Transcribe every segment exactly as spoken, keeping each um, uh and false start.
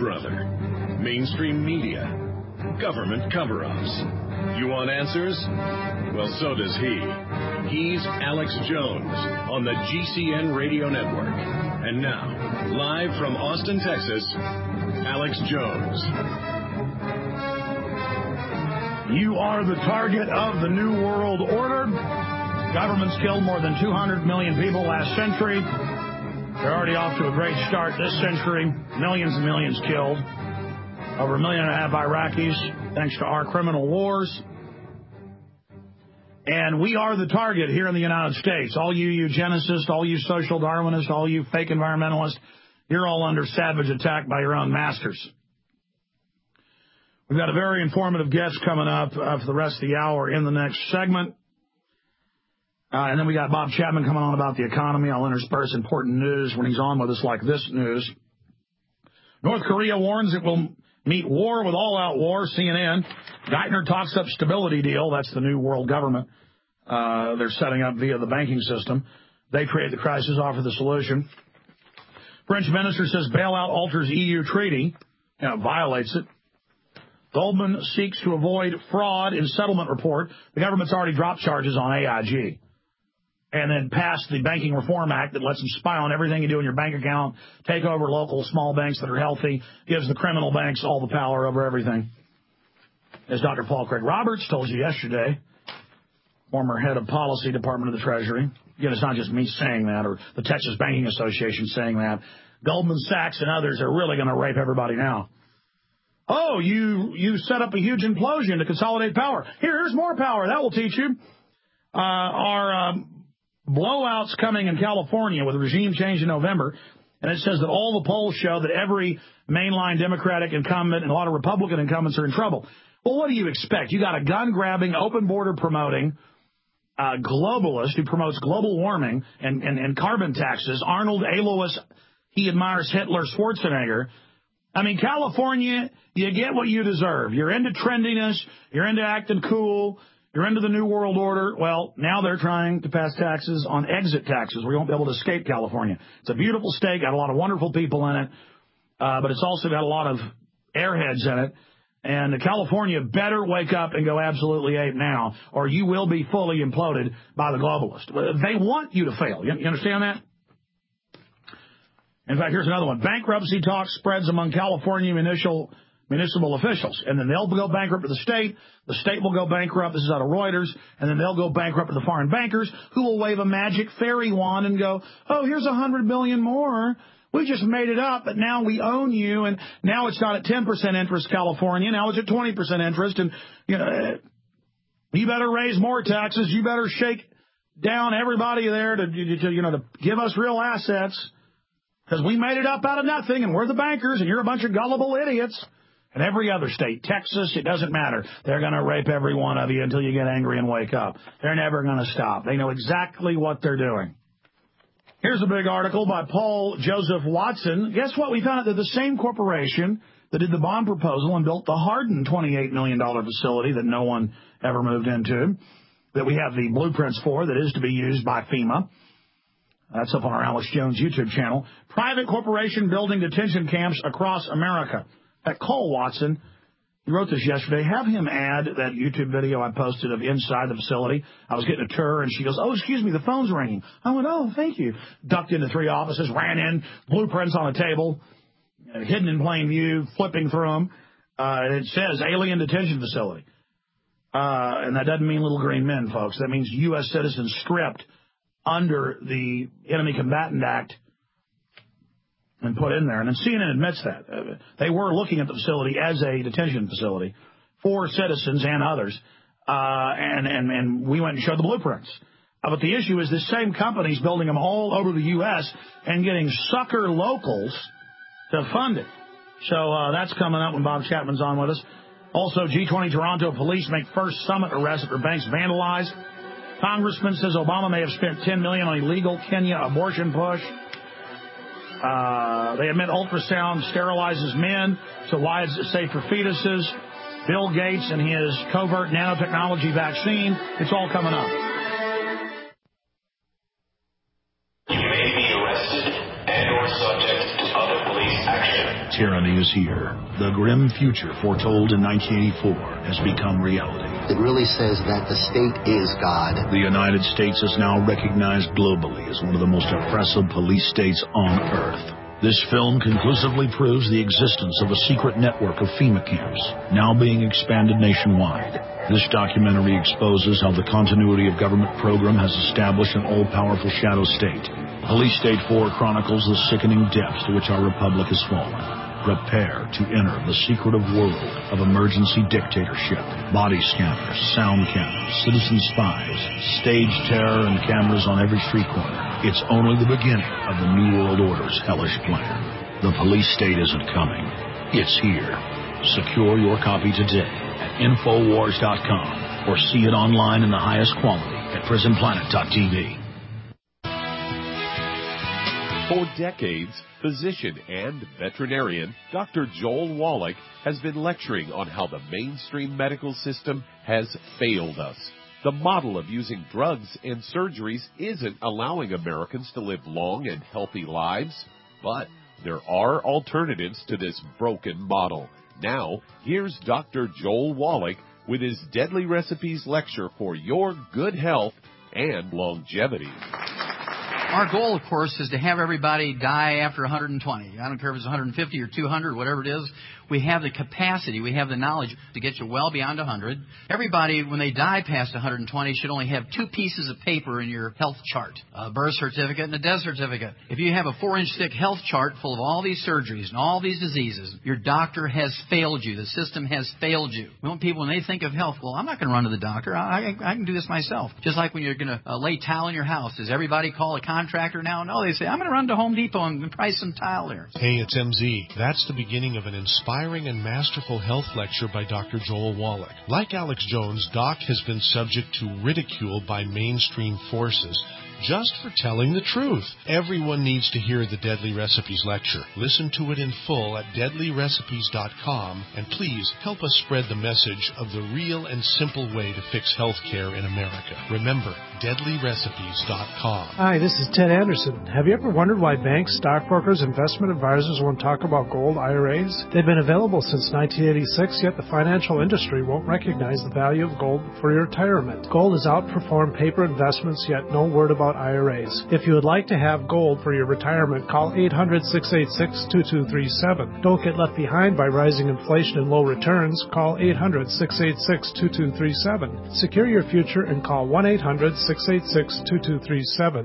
brother. Mainstream media. Government cover-ups. You want answers? Well, so does he. He's Alex Jones on the G C N Radio Network. And now, live from Austin, Texas, Alex Jones. You are the target of the New World Order. Government's killed more than two hundred million people last century. They're already off to a great start this century. Millions and millions killed. Over a million and a half Iraqis, thanks to our criminal wars. And we are the target here in the United States. All you eugenicists, all you social Darwinists, all you fake environmentalists, you're all under savage attack by your own masters. We've got a very informative guest coming up uh, for the rest of the hour in the next segment. Uh, and then we got Bob Chapman coming on about the economy. I'll intersperse important news when he's on with us, like this news. North Korea warns it will meet war with all-out war, C N N. Geithner talks up stability deal. That's the new world government uh, they're setting up via the banking system. They create the crisis, offer the solution. French minister says bailout alters E U treaty. You know, violates it. Goldman seeks to avoid fraud in settlement report. The government's already dropped charges on A I G. And then passed the Banking Reform Act that lets them spy on everything you do in your bank account, take over local small banks that are healthy, gives the criminal banks all the power over everything. As Doctor Paul Craig Roberts told you yesterday, former head of policy, Department of the Treasury. Again, it's not just me saying that or the Texas Banking Association saying that. Goldman Sachs and others are really going to rape everybody now. Oh, you you set up a huge implosion to consolidate power. Here, here's more power. That will teach you. Uh, our... Um, blowouts coming in California with regime change in November, and it says that all the polls show that every mainline Democratic incumbent and a lot of Republican incumbents are in trouble. Well, what do you expect? You got a gun-grabbing, open-border promoting uh, globalist who promotes global warming and, and, and carbon taxes, Arnold Alois, he admires Hitler, Schwarzenegger. I mean, California, you get what you deserve. You're into trendiness. You're into acting cool. You're into the New World Order. Well, now they're trying to pass taxes on exit taxes where you won't be able to escape California. It's a beautiful state, got a lot of wonderful people in it, uh, but it's also got a lot of airheads in it. And California better wake up and go absolutely ape now, or you will be fully imploded by the globalists. They want you to fail. You understand that? In fact, here's another one. Bankruptcy talk spreads among California municipal municipal officials, and then they'll go bankrupt to the state. The state will go bankrupt. This is out of Reuters. And then they'll go bankrupt to the foreign bankers who will wave a magic fairy wand and go, oh, here's a hundred billion more. We just made it up, but now we own you. And now it's not at ten percent interest, California. Now it's at twenty percent interest. And, you know, you better raise more taxes. You better shake down everybody there to, to you know, to give us real assets because we made it up out of nothing and we're the bankers and you're a bunch of gullible idiots. And every other state, Texas, it doesn't matter. They're going to rape every one of you until you get angry and wake up. They're never going to stop. They know exactly what they're doing. Here's a big article by Paul Joseph Watson. Guess what? We found out that the same corporation that did the bond proposal and built the Hardin twenty-eight million dollars facility that no one ever moved into, that we have the blueprints for, that is to be used by FEMA. That's up on our Alex Jones YouTube channel. Private corporation building detention camps across America. At Cole Watson, he wrote this yesterday. Have him add that YouTube video I posted of inside the facility. I was getting a tour, and she goes, oh, excuse me, the phone's ringing. I went, oh, thank you. Ducked into three offices, ran in, blueprints on a table, hidden in plain view, flipping through them. Uh, it says alien detention facility. Uh, and that doesn't mean little green men, folks. That means U S citizens stripped under the Enemy Combatant Act and put in there. And then C N N admits that. Uh, they were looking at the facility as a detention facility for citizens and others. Uh, and, and, and we went and showed the blueprints. Uh, but the issue is this same company's building them all over the U S and getting sucker locals to fund it. So uh, that's coming up when Bob Chapman's on with us. Also, G twenty Toronto police make first summit arrest after banks vandalized. Congressman says Obama may have spent ten million dollars on illegal Kenya abortion push. Uh, they admit ultrasound sterilizes men, so why is it safe for fetuses? Bill Gates and his covert nanotechnology vaccine. It's all coming up. You may be arrested and or subject to other police action. tyranny is here. The grim future foretold in nineteen eighty-four has become reality. It really says that the state is God. The United States is now recognized globally as one of the most oppressive police states on earth. This film conclusively proves the existence of a secret network of FEMA camps, now being expanded nationwide. This documentary exposes how the continuity of government program has established an all-powerful shadow state. Police State four chronicles the sickening depths to which our republic has fallen. Prepare to enter the secretive world of emergency dictatorship. Body scanners, sound cameras, citizen spies, stage terror, and cameras on every street corner. It's only the beginning of the New World Order's hellish plan. The police state isn't coming. It's here. Secure your copy today at Infowars dot com or see it online in the highest quality at Prison Planet dot T V. For decades, physician and veterinarian Doctor Joel Wallach has been lecturing on how the mainstream medical system has failed us. The model of using drugs and surgeries isn't allowing Americans to live long and healthy lives, but there are alternatives to this broken model. Now, here's Doctor Joel Wallach with his Deadly Recipes lecture for your good health and longevity. Our goal, of course, is to have everybody die after one hundred twenty. I don't care if it's one hundred fifty or two hundred, whatever it is. We have the capacity, we have the knowledge to get you well beyond one hundred. Everybody, when they die past one hundred twenty, should only have two pieces of paper in your health chart, a birth certificate and a death certificate. If you have a four-inch thick health chart full of all these surgeries and all these diseases, your doctor has failed you. The system has failed you. We want people, when they think of health, well, I'm not going to run to the doctor. I, I, I can do this myself. Just like when you're going to uh, lay tile in your house. Does everybody call a contractor now? No, they say, I'm going to run to Home Depot and price some tile there. Hey, it's M Z. That's the beginning of an inspiring and masterful health lecture by Doctor Joel Wallach. Like Alex Jones, Doc has been subject to ridicule by mainstream forces just for telling the truth. Everyone needs to hear the Deadly Recipes lecture. Listen to it in full at deadly recipes dot com, and please help us spread the message of the real and simple way to fix health care in America. Remember, deadly recipes dot com. Hi, this is Ted Anderson. Have you ever wondered why banks, stockbrokers, investment advisors won't talk about gold I R As? They've been available since nineteen eighty-six, yet the financial industry won't recognize the value of gold for your retirement. Gold has outperformed paper investments, yet no word about I R As. If you would like to have gold for your retirement, call eight hundred, six eight six, two two three seven. Don't get left behind by rising inflation and low returns. Call eight hundred, six eight six, two two three seven. Secure your future and call one eight hundred, six eight six, two two three seven.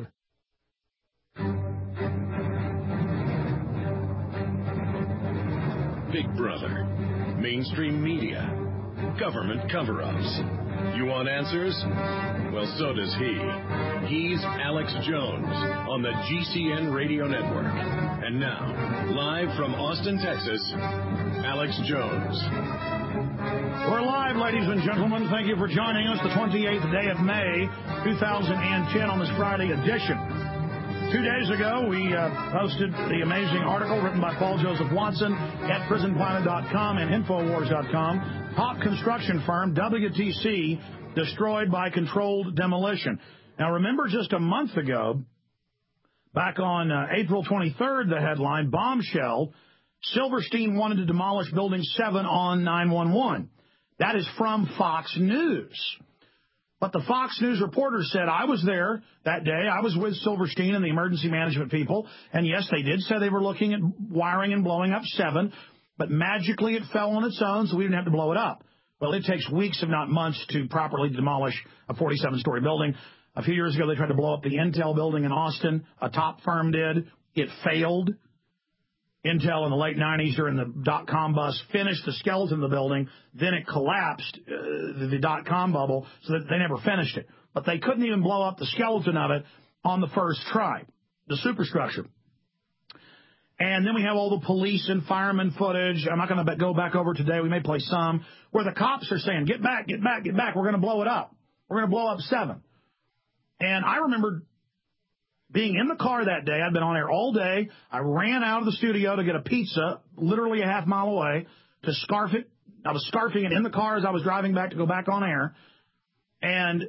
Big Brother, mainstream media, government cover-ups. You want answers? Well, so does he. He's Alex Jones on the G C N Radio Network. And now, live from Austin, Texas, Alex Jones. We're live, ladies and gentlemen. Thank you for joining us the twenty-eighth day of May, two thousand ten on this Friday edition. Two days ago, we uh, posted the amazing article written by Paul Joseph Watson at prison planet dot com and infowars dot com. Top construction firm W T C destroyed by controlled demolition. Now, remember just a month ago, back on uh, April twenty-third, the headline, bombshell, Silverstein wanted to demolish Building seven on nine one one. That is from Fox News. But the Fox News reporter said, I was there that day. I was with Silverstein and the emergency management people. And, yes, they did say they were looking at wiring and blowing up seven. But magically it fell on its own, so we didn't have to blow it up. Well, it takes weeks, if not months, to properly demolish a forty-seven story building. A few years ago, they tried to blow up the Intel building in Austin. A top firm did. It failed. Intel in the late nineties during the dot-com bust finished the skeleton of the building. Then it collapsed, uh, the dot-com bubble, so that they never finished it. But they couldn't even blow up the skeleton of it on the first try, the superstructure. And then we have all the police and firemen footage. I'm not going to go back over today. We may play some, where the cops are saying, get back, get back, get back. We're going to blow it up. We're going to blow up seven. And I remember being in the car that day. I'd been on air all day. I ran out of the studio to get a pizza, literally a half mile away, to scarf it. I was scarfing it in the car as I was driving back to go back on air. And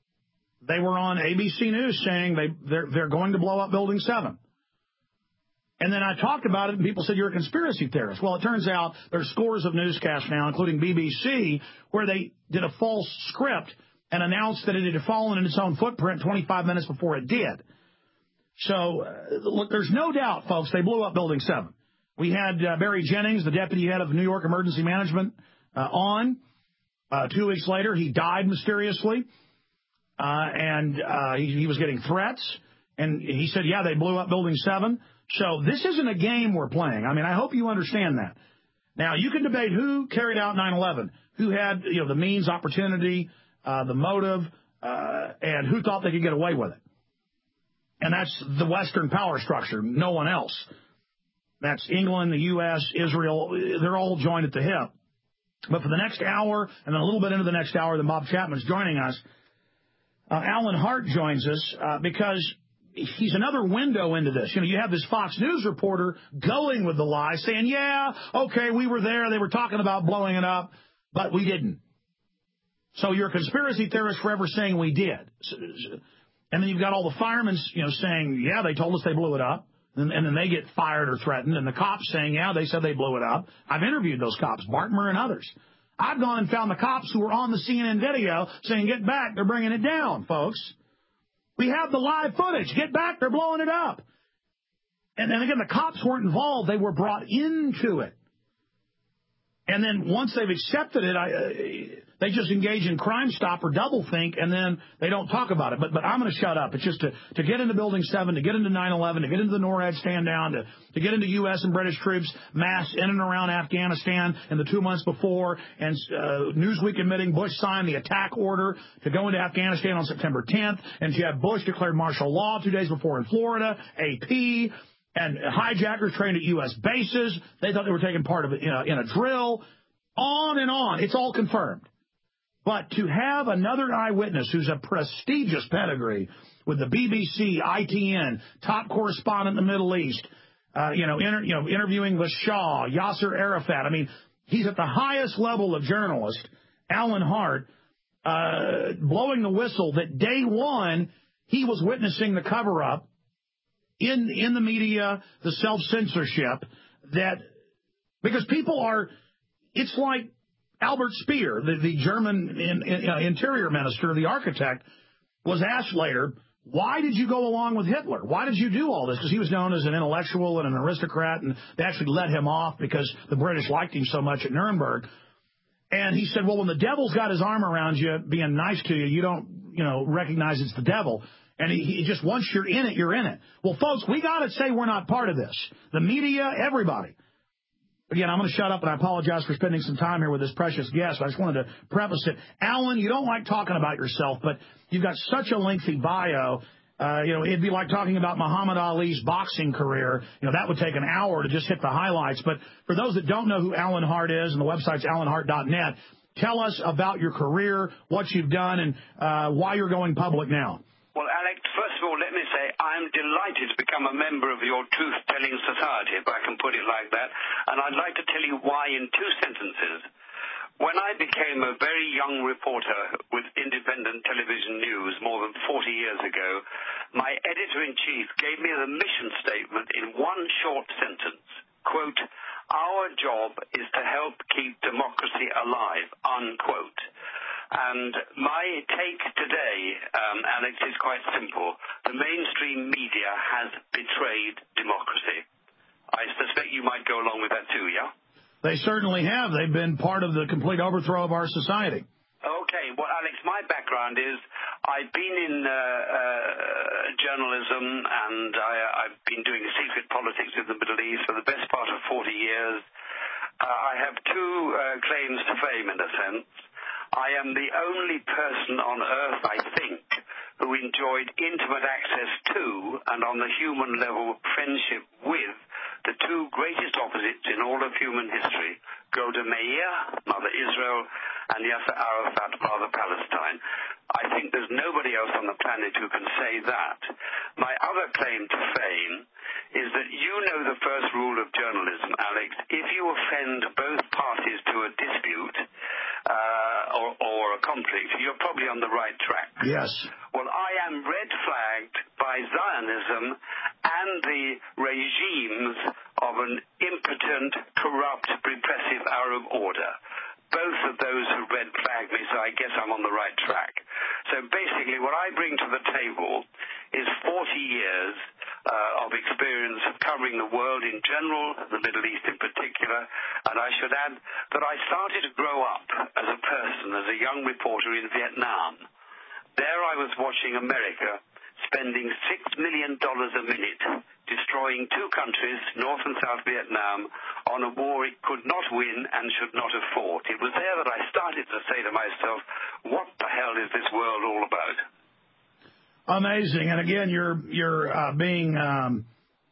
they were on A B C News saying they, they're, they're going to blow up Building seven. And then I talked about it, and people said, you're a conspiracy theorist. Well, it turns out there's scores of newscasts now, including B B C, where they did a false script and announced that it had fallen in its own footprint twenty-five minutes before it did. So, uh, look, there's no doubt, folks, they blew up Building seven. We had uh, Barry Jennings, the deputy head of New York Emergency Management, uh, on. Uh, two weeks later, he died mysteriously, uh, and uh, he, he was getting threats. And he said, yeah, they blew up Building seven. So this isn't a game we're playing. I mean, I hope you understand that. Now, you can debate who carried out nine eleven, who had, you know, the means, opportunity, uh, the motive, uh, and who thought they could get away with it. And that's the Western power structure, no one else. That's England, the U S, Israel. They're all joined at the hip. But for the next hour, and then a little bit into the next hour, then Bob Chapman's joining us. Uh, Alan Hart joins us uh, because he's another window into this. You know, you have this Fox News reporter going with the lie, saying, yeah, okay, we were there. They were talking about blowing it up, but we didn't. So you're a conspiracy theorist forever saying we did. And then you've got all the firemen, you know, saying, yeah, they told us they blew it up. And, and then they get fired or threatened. And the cops saying, yeah, they said they blew it up. I've interviewed those cops, Bartmer and others. I've gone and found the cops who were on the C N N video saying, get back, they're bringing it down, folks. We have the live footage. Get back, they're blowing it up. And then again, the cops weren't involved. They were brought into it. And then once they've accepted it, I, uh, they just engage in Crime Stop or doublethink, and then they don't talk about it. But but I'm going to shut up. It's just to, to get into Building seven, to get into nine eleven, to get into the NORAD stand down, to, to get into U S and British troops massed in and around Afghanistan in the two months before, and uh, Newsweek admitting Bush signed the attack order to go into Afghanistan on September tenth, and Jeb Bush declared martial law two days before in Florida, A P, and hijackers trained at U S bases. They thought they were taking part of it in a, in a drill. On and on. It's all confirmed. But to have another eyewitness who's a prestigious pedigree with the B B C, I T N, top correspondent in the Middle East, uh, you know, inter, you know, interviewing the Shah, Yasser Arafat. I mean, he's at the highest level of journalist, Alan Hart, uh, blowing the whistle that day one he was witnessing the cover-up in in the media, the self-censorship, that because people are, it's like Albert Speer, the, the German in, in, uh, interior minister, the architect, was asked later, why did you go along with Hitler? Why did you do all this? Because he was known as an intellectual and an aristocrat, and they actually let him off because the British liked him so much at Nuremberg. And he said, well, when the devil's got his arm around you, being nice to you, you don't, you know, recognize it's the devil. And he, he just, once you're in it, you're in it. Well, folks, we got to say we're not part of this. The media, everybody. Again, I'm going to shut up, and I apologize for spending some time here with this precious guest. I just wanted to preface it. Alan, you don't like talking about yourself, but you've got such a lengthy bio. Uh, you know, it'd be like talking about Muhammad Ali's boxing career. You know, that would take an hour to just hit the highlights. But for those that don't know who Alan Hart is, and the website's alan hart dot net, tell us about your career, what you've done, and uh, why you're going public now. Well, Alex, first of all, let me say I'm delighted to become a member of your truth-telling society, if I can put it like that. And I'd like to tell you why in two sentences. When I became a very young reporter with independent television news more than forty years ago, my editor-in-chief gave me the mission statement in one short sentence. Quote, our job is to help keep democracy alive, unquote. And my take today, um, Alex, is quite simple. The mainstream media has betrayed democracy. I suspect you might go along with that too, yeah? They certainly have. They've been part of the complete overthrow of our society. Okay. Well, Alex, my background is I've been in uh, uh, journalism, and I, I've been doing secret politics in the Middle East for the best part of forty years. Uh, I have two uh, claims to fame, in a sense. I am the only person on earth, I think, who enjoyed intimate access to and on the human level friendship with the two greatest opposites in all of human history, Golda Meir, Mother Israel, and Yasser Arafat, Father Palestine. I think there's nobody else on the planet who can say that. My other claim to fame is that you know the first rule of journalism, Alex. If you offend both parties to a dispute uh, or, or a conflict, you're probably on the right track. Yes. Well, I am red flagged by Zionism and the regimes I bring to the table is forty years uh, of experience of covering the world in general, the Middle East in particular, and I should add that I started to grow up as a person, as a young reporter in Vietnam. There I was watching America spending six million dollars a minute destroying two countries, North and South Vietnam, on a war it could not win and should not have fought. It was there that I started to say to myself, what the hell is this world all about? Amazing. And again, you're you're uh, being um,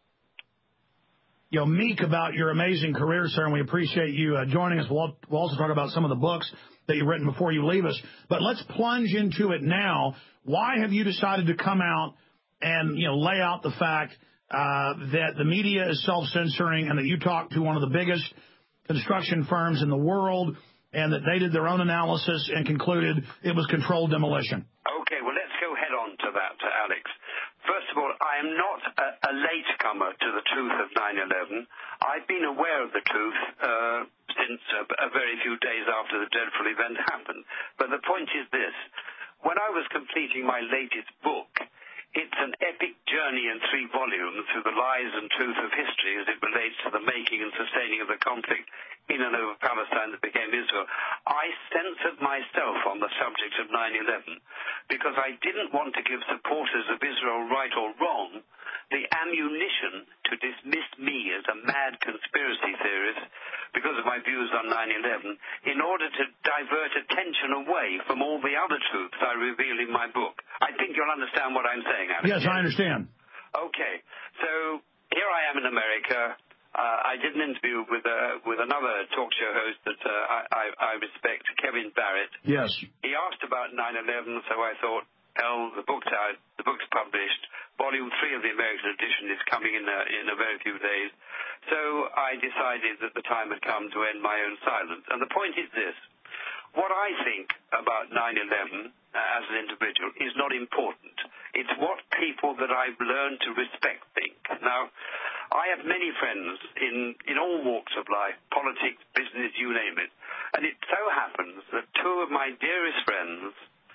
you know meek about your amazing career, sir, and we appreciate you uh, joining us. We'll, we'll also talk about some of the books that you've written before you leave us. But let's plunge into it now. Why have you decided to come out and you know lay out the fact uh, that the media is self-censoring and that you talked to one of the biggest construction firms in the world and that they did their own analysis and concluded it was controlled demolition? Okay, well, let's go head on to that, uh, Alex. First of all, I am not a, a latecomer to the truth of nine eleven. I've been aware of the truth uh, since a, a very few days after the dreadful event happened. But the point is this. When I was completing my latest book, it's an epic journey in three volumes through the lies and truth of history as it relates to the making and sustaining of the conflict in and over Palestine that became Israel. I censored myself on the subject of nine eleven because I didn't want to give supporters of Israel, right or wrong, the ammunition to dismiss me as a mad conspiracy theorist because of my views on nine eleven in order to divert attention away from all the other truths I reveal in my book. I think you'll understand what I'm saying, Alex. Yes, I understand. Okay, so here I am in America. Uh, I did an interview with uh, with another talk show host that uh, I, I, I respect, Kevin Barrett. Yes. He asked about nine eleven, so I thought, hell, the book's out, the book's published. Volume three of the American edition is coming in a, in a very few days. So I decided that the time had come to end my own silence. And the point is this. What I think about nine eleven uh, as an individual is not important. It's what people that I've learned to respect think. Now, I have many friends in, in all walks of life, politics, business, you name it. And it so happens that two of my dearest friends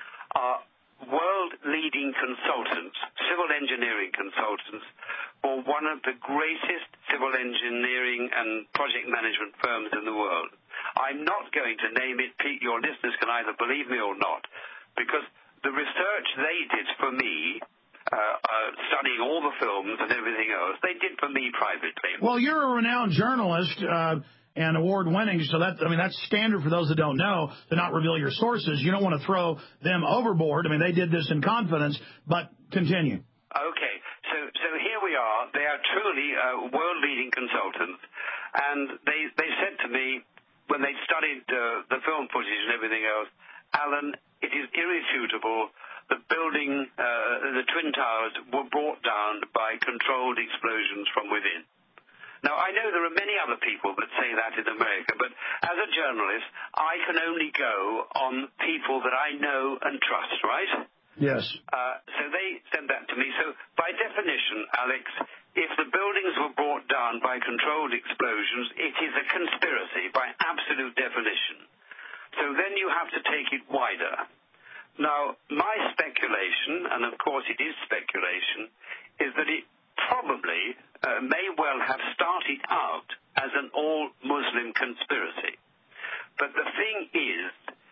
are world-leading consultants, civil engineering consultants, for one of the greatest civil engineering and project management firms in the world. I'm not going to name it. Pete, your listeners can either believe me or not, because the research they did for me, uh, uh, studying all the films and everything else, they did for me privately. Well, you're a renowned journalist uh, and award-winning, so that I mean that's standard for those that don't know to not reveal your sources. You don't want to throw them overboard. I mean, they did this in confidence, but continue. Okay, so so here we are. They are truly uh, world-leading consultants, and they they said to me when they studied uh, the film footage and everything else, Alan, it is irrefutable. The building, uh, the Twin Towers, were brought down by controlled explosions from within. Now, I know there are many other people that say that in America, but as a journalist, I can only go on people that I know and trust, right? Yes. Uh, so they said that to me. So by definition, Alex, if the buildings were brought down by controlled explosions, it is a conspiracy by absolute definition. So then you have to take it wider. Now, my speculation, and of course it is speculation, is that it probably uh, may well have started out as an all-Muslim conspiracy. But the thing is,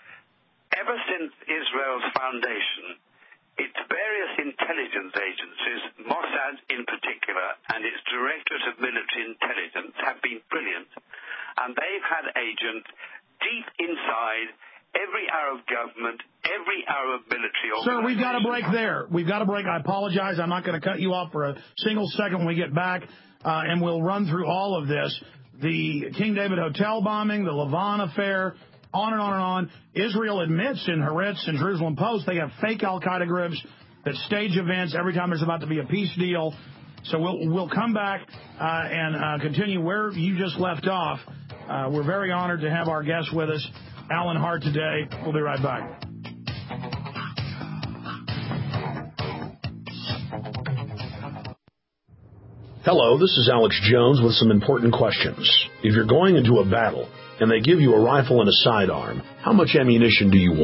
ever since Israel's foundation, its various intelligence agencies, Mossad in particular, and its Directorate of Military Intelligence have been brilliant, and they've had agents deep inside every Arab government, every Arab military organization. Sir, we've got to break there. We've got to break. I apologize. I'm not going to cut you off for a single second when we get back, uh, and we'll run through all of this. The King David Hotel bombing, the Lavon affair, on and on and on. Israel admits in Haaretz and Jerusalem Post they have fake al-Qaeda groups that stage events every time there's about to be a peace deal. So we'll we'll come back uh, and uh, continue where you just left off. Uh, we're very honored to have our guest with us, Alan Hart, today. We'll be right back. Hello, this is Alex Jones with some important questions. If you're going into a battle and they give you a rifle and a sidearm, how much ammunition do you want?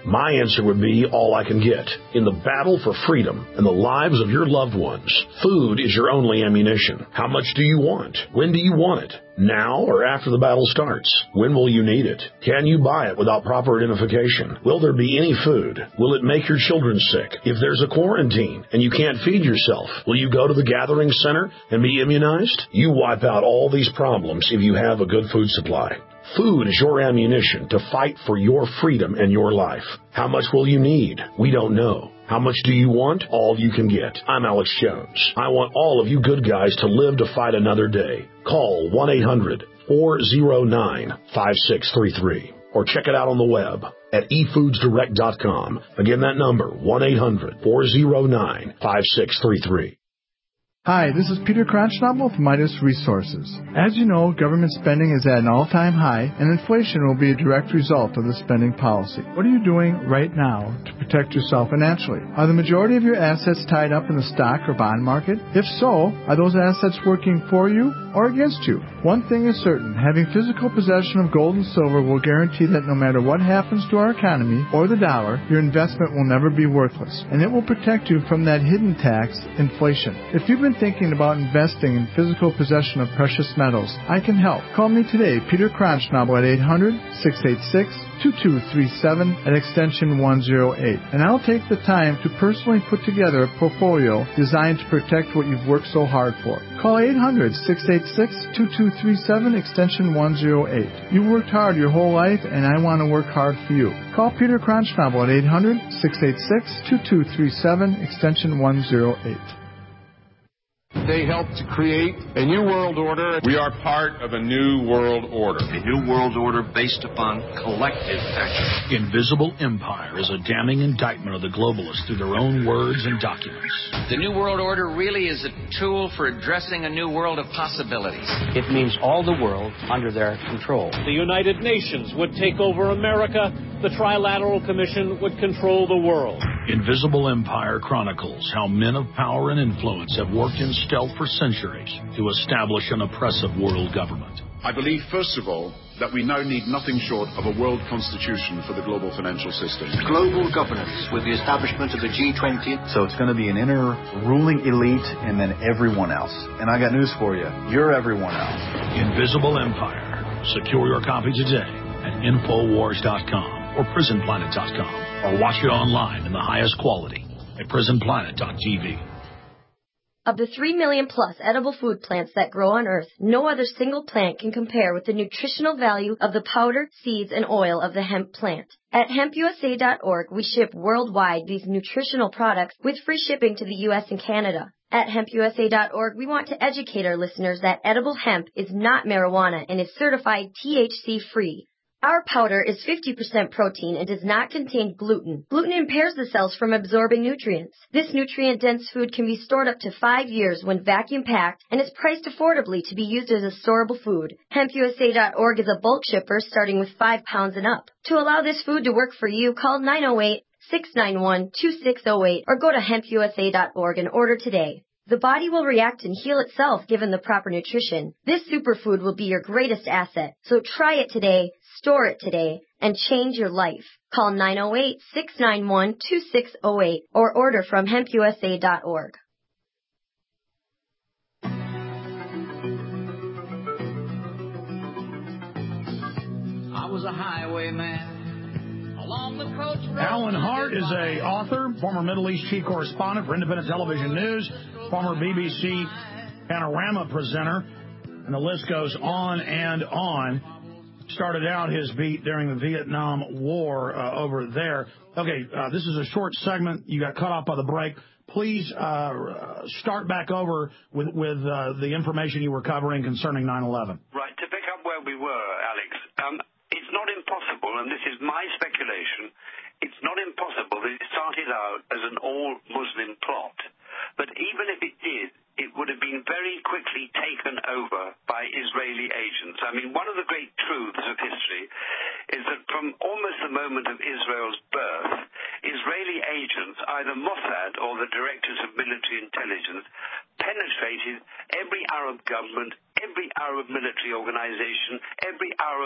My answer would be all I can get. In the battle for freedom and the lives of your loved ones, food is your only ammunition. How much do you want? When do you want it? Now or after the battle starts? When will you need it? Can you buy it without proper identification? Will there be any food? Will it make your children sick? If there's a quarantine and you can't feed yourself, will you go to the gathering center and be immunized? You wipe out all these problems if you have a good food supply. Food is your ammunition to fight for your freedom and your life. How much will you need? We don't know. How much do you want? All you can get. I'm Alex Jones. I want all of you good guys to live to fight another day. Call one eight hundred four oh nine five six three three or check it out on the web at e foods direct dot com. Again, that number, one eight hundred four oh nine five six three three. Hi, this is Peter Kronschnabel with Midas Resources. As you know, government spending is at an all-time high, and inflation will be a direct result of the spending policy. What are you doing right now to protect yourself financially? Are the majority of your assets tied up in the stock or bond market? If so, are those assets working for you or against you? One thing is certain, having physical possession of gold and silver will guarantee that no matter what happens to our economy or the dollar, your investment will never be worthless, and it will protect you from that hidden tax, inflation. If you've been thinking about investing in physical possession of precious metals, I can help. Call me today, Peter Kronschnabel, at eight hundred six eight six two two three seven at extension one oh eight, and I'll take the time to personally put together a portfolio designed to protect what you've worked so hard for. Call eight hundred six eight six two two three seven, extension one oh eight. You've worked hard your whole life, and I want to work hard for you. Call Peter Kronschnabel at eight hundred six eight six two two three seven, extension one oh eight. They helped to create a new world order. We are part of a new world order. A new world order based upon collective action. Invisible Empire is a damning indictment of the globalists through their own words and documents. The new world order really is a tool for addressing a new world of possibilities. It means all the world under their control. The United Nations would take over America. The Trilateral Commission would control the world. Invisible Empire chronicles how men of power and influence have worked in stealth for centuries to establish an oppressive world government. I believe, first of all, that we now need nothing short of a world constitution for the global financial system. Global governance with the establishment of the G twenty. So it's going to be an inner ruling elite and then everyone else. And I got news for you. You're everyone else. Invisible Empire. Secure your copy today at infowars dot com or prison planet dot com, or watch it online in the highest quality at prison planet dot t v. Of the three million plus edible food plants that grow on Earth, no other single plant can compare with the nutritional value of the powder, seeds, and oil of the hemp plant. At hemp u s a dot org, we ship worldwide these nutritional products with free shipping to the U S and Canada. At hemp u s a dot org, we want to educate our listeners that edible hemp is not marijuana and is certified T H C-free. Our powder is fifty percent protein and does not contain gluten. Gluten impairs the cells from absorbing nutrients. This nutrient-dense food can be stored up to five years when vacuum-packed and is priced affordably to be used as a storable food. hemp u s a dot org is a bulk shipper starting with five pounds and up. To allow this food to work for you, call nine oh eight, six nine one, two six oh eight or go to hemp u s a dot org and order today. The body will react and heal itself given the proper nutrition. This superfood will be your greatest asset. So try it today, store it today, and change your life. Call nine oh eight, six nine one, two six oh eight or order from hemp u s a dot org. I was a highwayman. Alan Hart is a author, former Middle East chief correspondent for Independent Television News, former B B C Panorama presenter, and the list goes on and on. Started out his beat during the Vietnam War uh, over there. Okay, uh, this is a short segment. You got cut off by the break. Please uh, start back over with, with uh, the information you were covering concerning nine eleven. Right, to pick up where we were, Alex, um, it's not impossible, and this is my speculation, it's not impossible that it started out as an all-Muslim plot. But even if it did, it would have been very quickly taken over by Israeli agents. I mean, one of the great truths of history is that from almost the moment of Israel's birth, Israeli agents, either Mossad or the directors of military intelligence, penetrated every Arab government, every Arab military organization, every Arab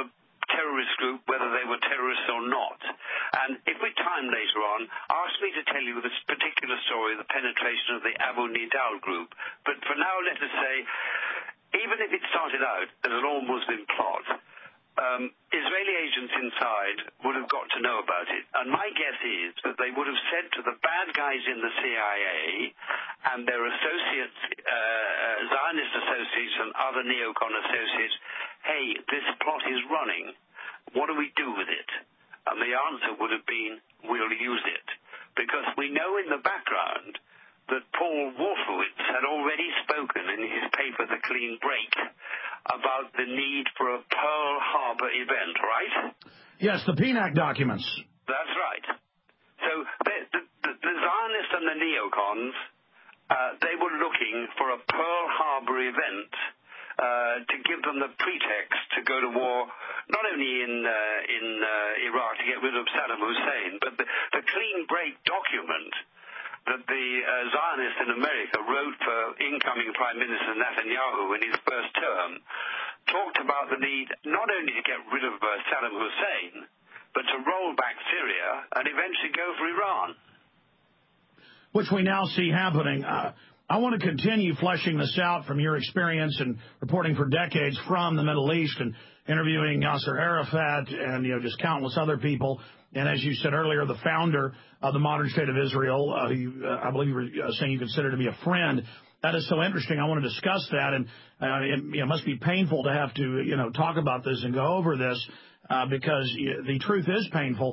terrorist group, whether they were terrorists or not. And if we time later on, ask me to tell you this particular story, the penetration of the Abu Nidal group. But for now, let us say, even if it started out as an all-Muslim plot, um, Israeli agents inside would have got to know about it. And my guess is that they would have said to the bad guys in the C I A and their associates, uh, Zionist associates and other neocon associates, hey, this plot is running. What do we do with it? And the answer would have been, we'll use it. Because we know in the background that Paul Wolfowitz had already spoken in his paper, The Clean Break, about the need for a Pearl Harbor event, right? Yes, the P N A C documents. That's right. So the, the, the, the Zionists and the neocons, uh, they were looking for a Pearl Harbor event uh, to give them the pretext to go to war, not only in uh, in uh, Iraq to get rid of Saddam Hussein, but the, the Clean Break document that the uh, Zionists in America wrote for incoming Prime Minister Netanyahu in his first term talked about the need not only to get rid of uh, Saddam Hussein, but to roll back Syria and eventually go for Iran. Which we now see happening. Uh, I want to continue fleshing this out from your experience and reporting for decades from the Middle East and interviewing Yasser Arafat and, you know, just countless other people. And as you said earlier, the founder of the modern state of Israel, uh, you, uh, I believe you were saying you consider to be a friend. That is so interesting. I want to discuss that. And uh, it, you know, must be painful to have to, you know, talk about this and go over this uh, because the truth is painful.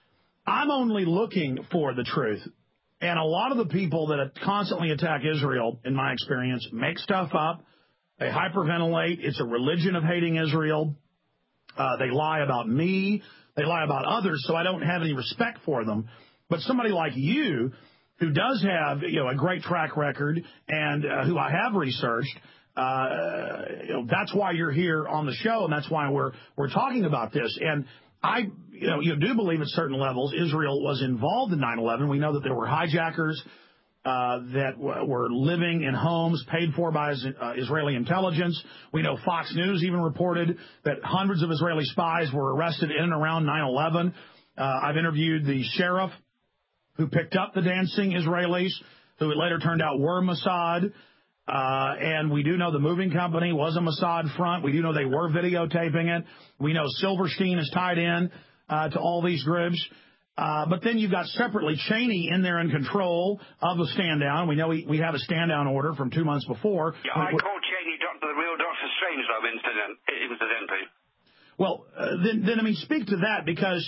I'm only looking for the truth. And a lot of the people that constantly attack Israel, in my experience, make stuff up. They hyperventilate. It's a religion of hating Israel. Uh, they lie about me. They lie about others, so I don't have any respect for them. But somebody like you, who does have, you know, a great track record and uh, who I have researched, uh, you know, that's why you're here on the show, and that's why we're we're talking about this. And I, you know, you do believe at certain levels Israel was involved in nine eleven. We know that there were hijackers uh, that w- were living in homes paid for by uh, Israeli intelligence. We know Fox News even reported that hundreds of Israeli spies were arrested in and around nine eleven. Uh, I've interviewed the sheriff who picked up the dancing Israelis, who it later turned out were Mossad. Uh, and we do know the moving company was a Mossad front. We do know they were videotaping it. We know Silverstein is tied in uh, to all these groups. Uh, but then you've got separately Cheney in there in control of the stand-down. We know we, we have a stand-down order from two months before. Yeah, I called Cheney Doctor, the real Doctor Strangelove incident, incidentally. Well, uh, then, then, I mean, speak to that, because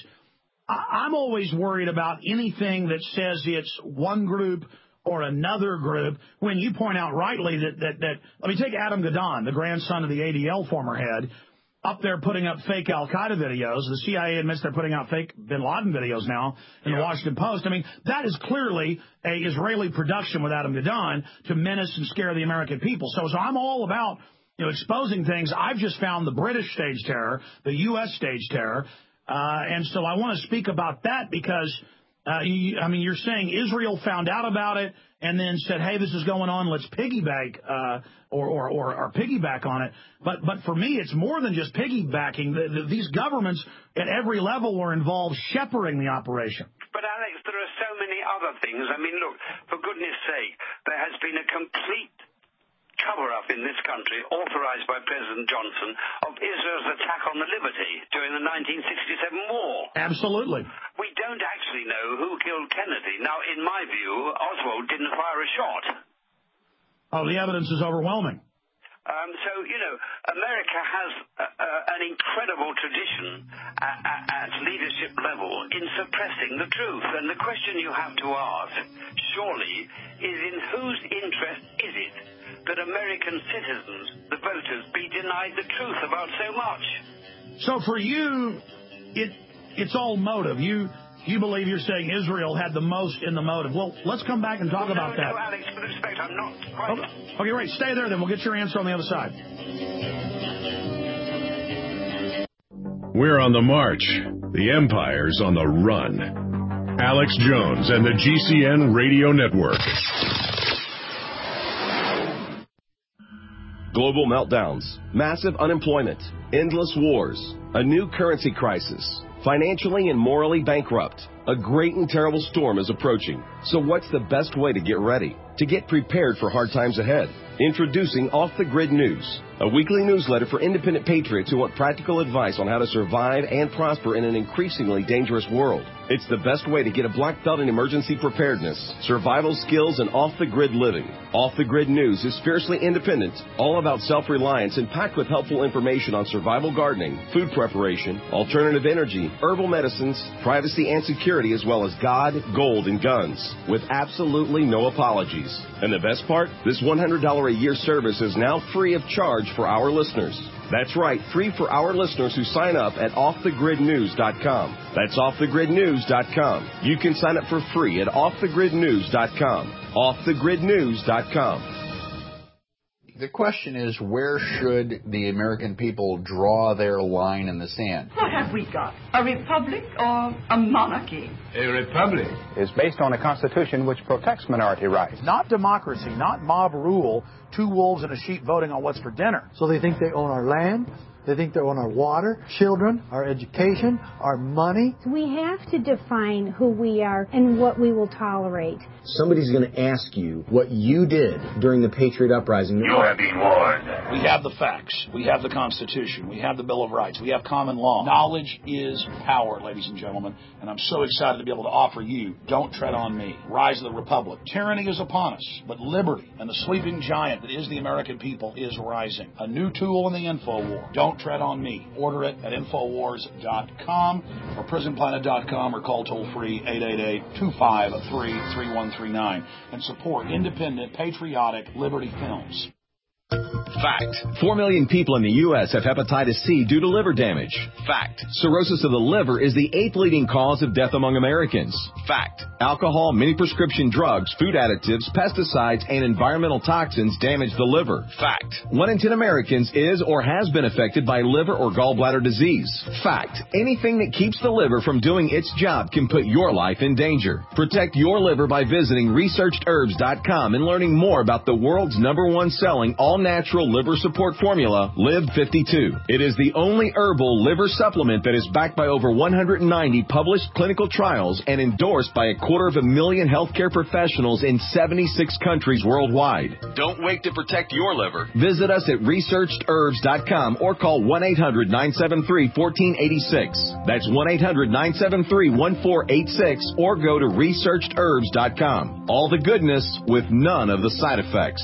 I, I'm always worried about anything that says it's one group or another group, when you point out rightly that, that, that let me take Adam Gadon, the grandson of the A D L former head, up there putting up fake Al-Qaeda videos. The C I A admits they're putting out fake bin Laden videos now in yeah. the Washington Post. I mean, that is clearly a Israeli production with Adam Gadon to menace and scare the American people. So, so I'm all about, you know, exposing things. I've just found the British stage terror, the U S stage terror, uh, and so I want to speak about that because, uh, you, I mean, you're saying Israel found out about it and then said, hey, this is going on, let's piggyback uh, or, or, or, or piggyback on it. But but for me, it's more than just piggybacking. The, the, these governments at every level were involved shepherding the operation. But, Alex, there are so many other things. I mean, look, for goodness sake, there has been a complete cover-up in this country, authorized by President Johnson, of Israel's attack on the Liberty during the nineteen sixty-seven war. Absolutely. We don't actually know who killed Kennedy. Now, in my view, Oswald didn't fire a shot. Oh, the evidence is overwhelming. Um, so, you know, America has uh, uh, an incredible tradition at, at, at leadership level in suppressing the truth. And the question you have to ask, surely, is in whose interest is it that American citizens, the voters, be denied the truth about so much? So for you, it it's all motive. You you believe you're saying Israel had the most in the motive. Well, let's come back and talk well, about no, that. No, Alex, with respect, I'm not quite... Okay, okay, right. Stay there, then. We'll get your answer on the other side. We're on the march. The empire's on the run. Alex Jones and the G C N Radio Network. global meltdowns, massive unemployment, endless wars, a new currency crisis, financially and morally bankrupt. A great and terrible storm is approaching. So what's the best way to get ready? To get prepared for hard times ahead? Introducing Off the Grid News, a weekly newsletter for independent patriots who want practical advice on how to survive and prosper in an increasingly dangerous world. It's the best way to get a black belt in emergency preparedness, survival skills, and off-the-grid living. Off the Grid News is fiercely independent, all about self-reliance, and packed with helpful information on survival gardening, food preparation, alternative energy, herbal medicines, privacy and security, as well as God, gold, and guns, with absolutely no apologies. And the best part? This one hundred dollars a year service is now free of charge for our listeners. That's right, free for our listeners who sign up at off the grid news dot com. That's off the grid news dot com. You can sign up for free at off the grid news dot com. off the grid news dot com. The question is, where should the American people draw their line in the sand? What have we got? A republic or a monarchy? A republic is based on a constitution which protects minority rights. Not democracy, not mob rule, two wolves and a sheep voting on what's for dinner. So they think they own our land, they think they own our water, children, our education, our money. We have to define who we are and what we will tolerate. Somebody's going to ask you what you did during the Patriot Uprising. You have been warned. We have the facts. We have the Constitution. We have the Bill of Rights. We have common law. Knowledge is power, ladies and gentlemen, and I'm so excited to be able to offer you Don't Tread on Me, Rise of the Republic. Tyranny is upon us, but liberty and the sleeping giant that is the American people is rising. A new tool in the info war. Don't Tread on Me. Order it at infowars dot com or prison planet dot com or call toll-free eight eight eight, two five three, three one three nine and support independent, patriotic Liberty Films. Fact. Four million people in the U S have hepatitis C due to liver damage. Fact. Cirrhosis of the liver is the eighth leading cause of death among Americans. Fact. Alcohol, many prescription drugs, food additives, pesticides, and environmental toxins damage the liver. Fact. One in ten Americans is or has been affected by liver or gallbladder disease. Fact. Anything that keeps the liver from doing its job can put your life in danger. Protect your liver by visiting researched herbs dot com and learning more about the world's number one selling all-natural liver support formula, Live fifty-two. It is the only herbal liver supplement that is backed by over one hundred ninety published clinical trials and endorsed by a quarter of a million healthcare professionals in seventy-six countries worldwide. Don't wait to protect your liver. Visit us at researched herbs dot com or call one eight hundred, nine seven three, one four eight six. That's one eight hundred, nine seven three, one four eight six or go to researched herbs dot com. All the goodness with none of the side effects.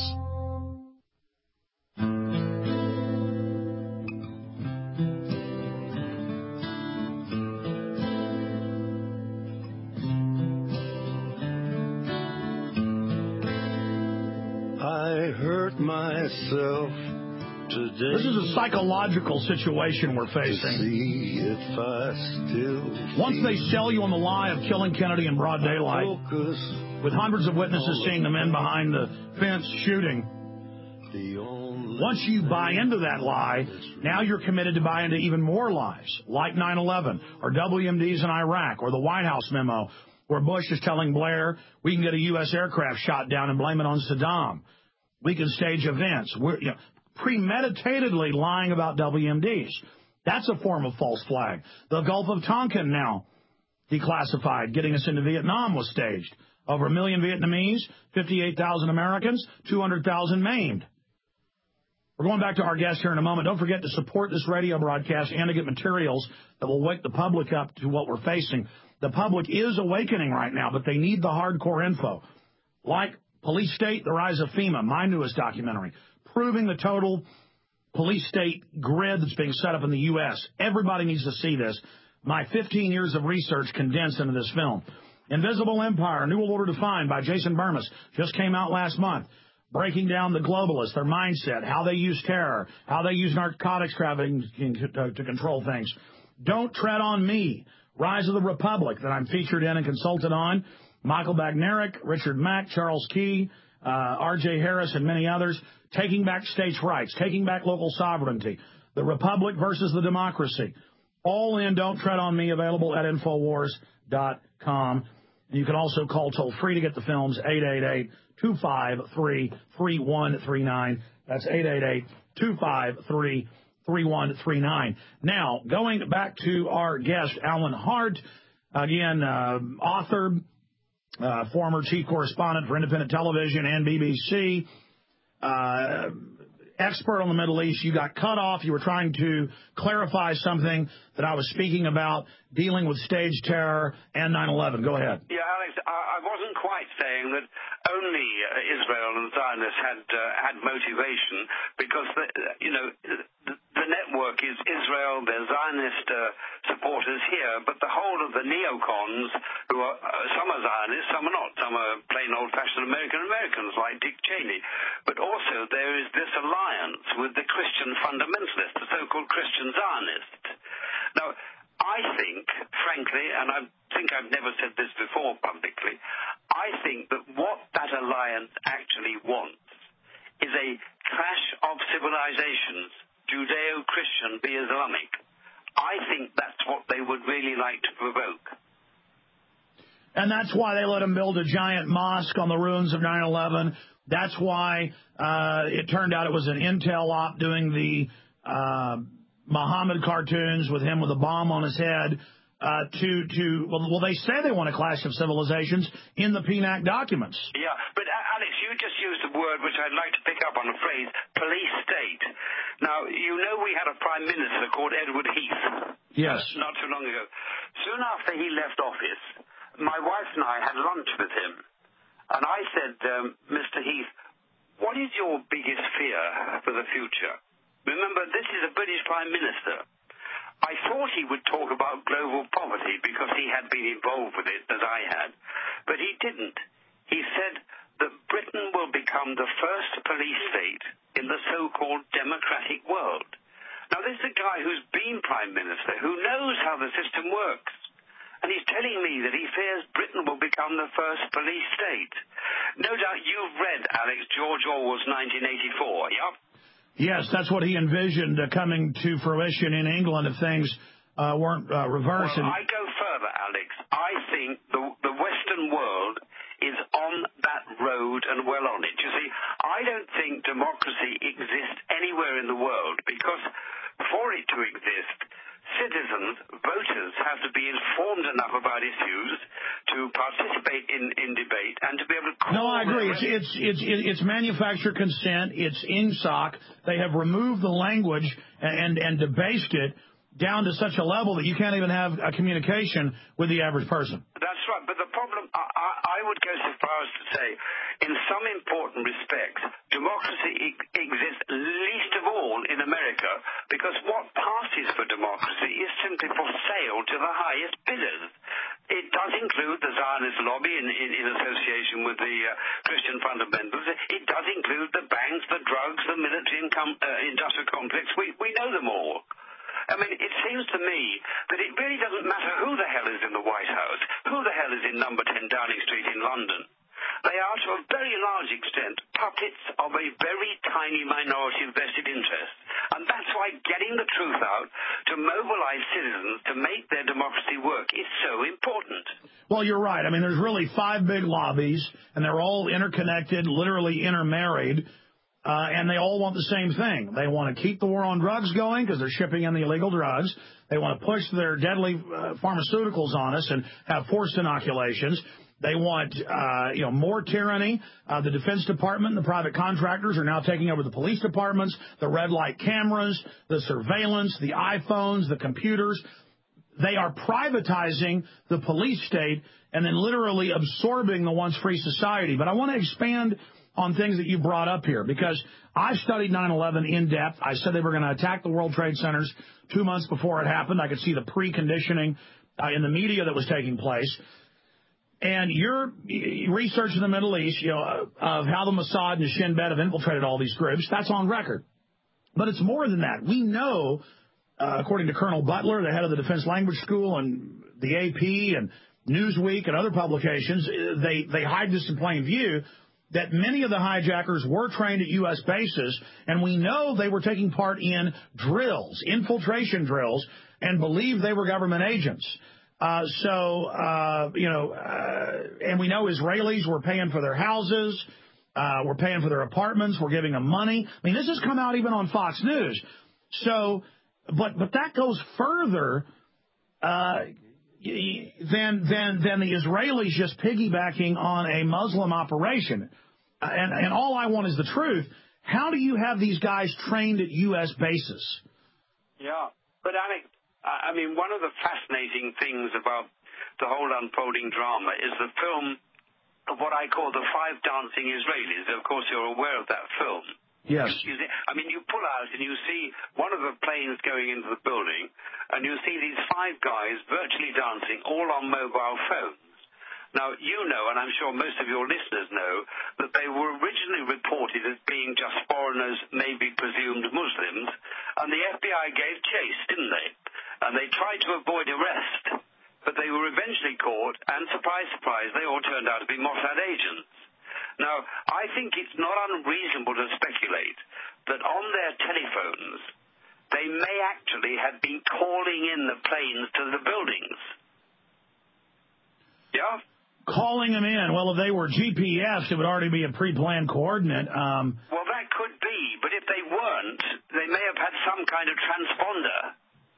I hurt myself today. This is a psychological situation we're facing. See if I still Once they sell you on the lie of killing Kennedy in broad daylight, with hundreds of witnesses seeing the men behind the fence shooting, once you buy into that lie, now you're committed to buy into even more lies, like nine eleven, or W M Ds in Iraq, or the White House memo, where Bush is telling Blair we can get a U S aircraft shot down and blame it on Saddam. We can stage events. We're you know, premeditatedly lying about W M Ds. That's a form of false flag. The Gulf of Tonkin now declassified, getting us into Vietnam was staged. Over a million Vietnamese, fifty-eight thousand Americans, two hundred thousand maimed. We're going back to our guest here in a moment. Don't forget to support this radio broadcast and to get materials that will wake the public up to what we're facing. The public is awakening right now, but they need the hardcore info. Like Police State, The Rise of FEMA, my newest documentary, proving the total police state grid that's being set up in the U S. Everybody needs to see this. My fifteen years of research condensed into this film. Invisible Empire, New World Order Defined by Jason Bermas, just came out last month. Breaking down the globalists, their mindset, how they use terror, how they use narcotics trafficking to, to control things. Don't Tread on Me, Rise of the Republic, that I'm featured in and consulted on. Michael Bagnerick, Richard Mack, Charles Key, uh, R J Harris, and many others. Taking back states' rights, taking back local sovereignty, the Republic versus the democracy. All in Don't Tread on Me, available at infowars dot com. And you can also call toll-free to get the films, eight eight eight, two five three, three one three nine. That's eight eight eight, two five three, three one three nine. Now, going back to our guest, Alan Hart, again, uh, author, uh, former chief correspondent for Independent Television and B B C, uh, expert on the Middle East. You got cut off. You were trying to clarify something that I was speaking about, dealing with stage terror and nine eleven. Go ahead. Yeah, Alex, I, I wasn't quite saying that only uh, Israel and Zionists had uh, had motivation, because the, you know the, the network is Israel. There's Zionist uh, supporters here, but the whole of the neocons, who are uh, some are Zionists, some are not. Some are plain old-fashioned American Americans like Dick Cheney. But also there is this alliance with the Christian fundamentalists, the so-called Christian Zionists. Now, I think, frankly, and I think I've never said this before publicly, I think that what that alliance actually wants is a clash of civilizations, Judeo-Christian be Islamic. I think that's what they would really like to provoke. And that's why they let him build a giant mosque on the ruins of nine eleven. That's why uh, it turned out it was an intel op doing the uh, Muhammad cartoons with him with a bomb on his head. Uh, to, to well, well, they say they want a clash of civilizations in the P N A C documents. Yeah, but uh, Alex, you just used a word which I'd like to pick up on, a phrase, police state. Now, you know we had a prime minister called Edward Heath. Yes. Not too long ago. Soon after he left office, my wife and I had lunch with him. And I said, um, Mister Heath, what is your biggest fear for the future? Remember, this is a British prime minister. I thought he would talk about global poverty because he had been involved with it, as I had. But he didn't. He said that Britain will become the first police state in the so-called democratic world. Now, this is a guy who's been prime minister, who knows how the system works. And he's telling me that he fears Britain will become the first police state. No doubt you've read, Alex, George Orwell's nineteen eighty-four, yeah? Yes, that's what he envisioned uh, coming to fruition in England if things uh, weren't uh, reversed. Well, I go further, Alex. I think the, the Western world is on that road and well on it. You see, I don't think democracy exists anywhere in the world, because for it to exist, citizens, voters, have to be informed enough about issues to participate in, in debate and to be able to call... No, I agree. It's, it's, it's, it's manufactured consent. It's I N S O C. They have removed the language and, and debased it down to such a level that you can't even have a communication with the average person. That's right. But the problem, I, I, I would go so far as to say, in some important respects, democracy e- exists least of all in America, because what passes for democracy is simply for sale to the highest bidders. It does include the Zionist lobby in, in, in association with the uh, Christian fundamentals. It does include the banks, the drugs, the military income, uh, industrial complex. We, we know them all. I mean, it seems to me that it really doesn't matter who the hell is in the White House, who the hell is in number ten Downing Street in London. They are, to a very large extent, puppets of a very tiny minority of vested interests. And that's why getting the truth out to mobilize citizens to make their democracy work is so important. Well, you're right. I mean, there's really five big lobbies, and they're all interconnected, literally intermarried. Uh, and they all want the same thing. They want to keep the war on drugs going because they're shipping in the illegal drugs. They want to push their deadly uh, pharmaceuticals on us and have forced inoculations. They want, uh, you know, more tyranny. Uh, the Defense Department and the private contractors are now taking over the police departments, the red light cameras, the surveillance, the iPhones, the computers. They are privatizing the police state and then literally absorbing the once free society. But I want to expand on things that you brought up here, because I studied nine eleven in depth. I said they were going to attack the World Trade Centers two months before it happened. I could see the preconditioning uh, in the media that was taking place. And your research in the Middle East, you know, of how the Mossad and Shin Bet have infiltrated all these groups, that's on record. But it's more than that. We know, uh, according to Colonel Butler, the head of the Defense Language School, and the A P and Newsweek and other publications, they, they hide this in plain view, that many of the hijackers were trained at U S bases, and we know they were taking part in drills, infiltration drills, and believed they were government agents. Uh, so, uh, you know, uh, and we know Israelis were paying for their houses. Uh, we're paying for their apartments. We're giving them money. I mean, this has come out even on Fox News. So, but but that goes further uh, than than than the Israelis just piggybacking on a Muslim operation. And and all I want is the truth. How do you have these guys trained at U S bases? Yeah, but Alex, I mean, one of the fascinating things about the whole unfolding drama is the film of what I call the Five Dancing Israelis. Of course, you're aware of that film. Yes. You, you, I mean, you pull out and you see one of the planes going into the building, and you see these five guys virtually dancing, all on mobile phones. Now, you know, and I'm sure most of your listeners know, that they were originally reported as being just foreigners, maybe presumed Muslims, and the F B I gave chase, didn't they? And they tried to avoid arrest. But they were eventually caught, and surprise, surprise, they all turned out to be Mossad agents. Now, I think it's not unreasonable to speculate that on their telephones, they may actually have been calling in the planes to the buildings. Yeah? Calling them in. Well, if they were G P S'd, it would already be a pre-planned coordinate. Um, well, that could be, but if they weren't, they may have had some kind of transponder